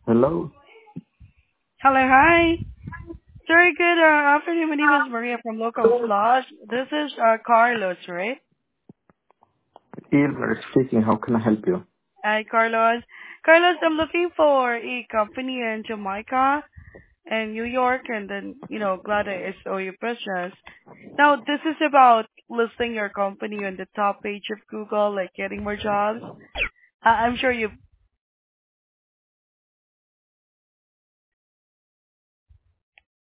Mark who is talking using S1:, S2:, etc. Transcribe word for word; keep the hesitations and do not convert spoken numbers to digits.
S1: Hello,
S2: Hello, hi. Very good uh, afternoon. My name is Maria from Local Lodge. This is uh, Carlos, right?
S1: Ilmer speaking. How can I help you?
S2: Hi, Carlos. Carlos, I'm looking for a company in Jamaica and New York, and then, you know, glad I saw your business. Now, this is about listing your company on the top page of Google, like getting more jobs. Uh, I'm sure you've